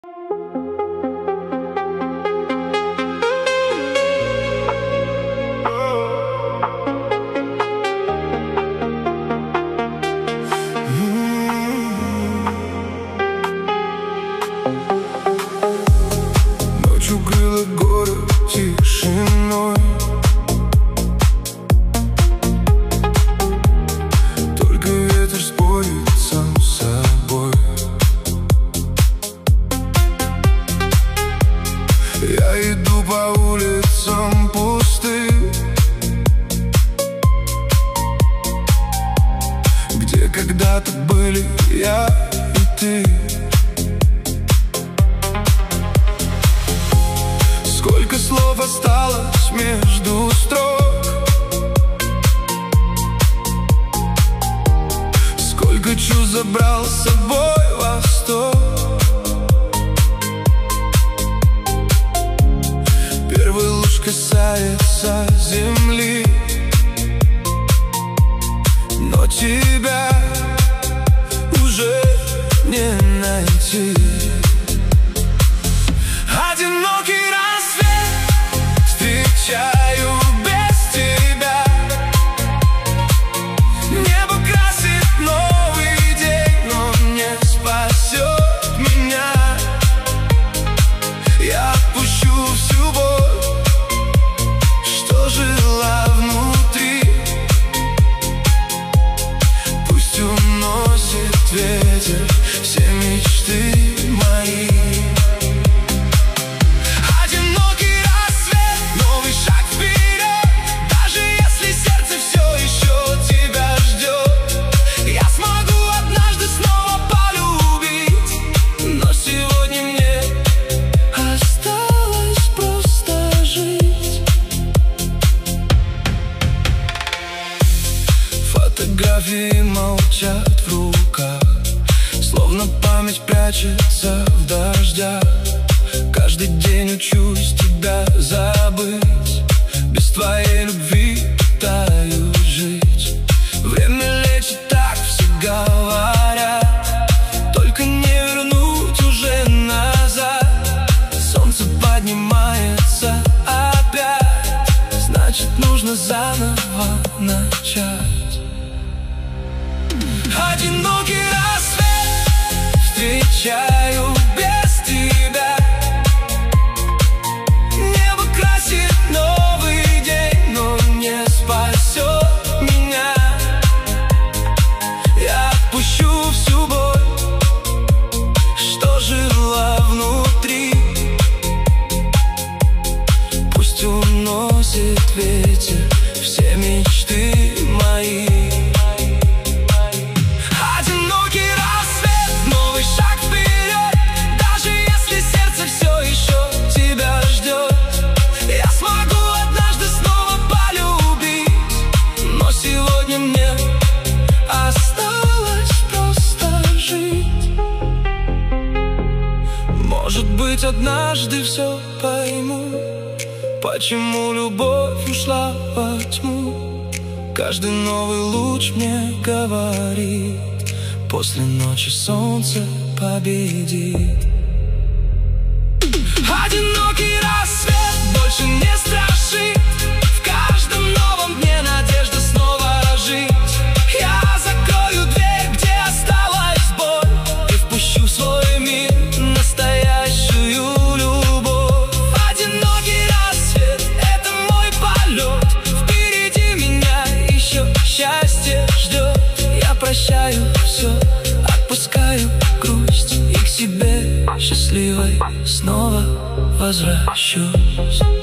Ночь укрыла город тишиной, только ветер спорит сам с собой. Я иду по улицам пустым, где когда-то были я и ты. Сколько слов осталось между строк, сколько чувств забрал с собой восток. Первый луч касается земли, но тебя уже не найти. Одинокий рассвет встречаю без тебя. Небо красит новый день, но не спасет меня. Я отпущу всю боль, что жила внутри. Пусть уносит ветер все мечты мои. Фотографии молчат в руках, словно память прячется в дождях. Каждый день учусь тебя забыть, без твоей любви пытаюсь жить. Время лечит, так все говорят, только не вернуть уже назад. Солнце поднимается опять, значит нужно заново начать. Одинокий рассвет встречаю без тебя. Небо красит новый день, но не спасет меня. Я отпущу всю боль, что жила внутри. Пусть уносит ветер все мечты мои. Может быть, однажды все пойму, почему любовь ушла во тьму. Каждый новый луч мне говорит, после ночи солнце победит. Одинокий рассвет больше не страшит, в каждом новом дне надежда снова ожить. Я закрою дверь, где осталась боль, и впущу в свой мир настоящую любовь. Одинокий рассвет — это мой полет, впереди меня еще счастье ждет. Я прощаю все, отпускаю грусть, и к себе счастливой снова возвращусь.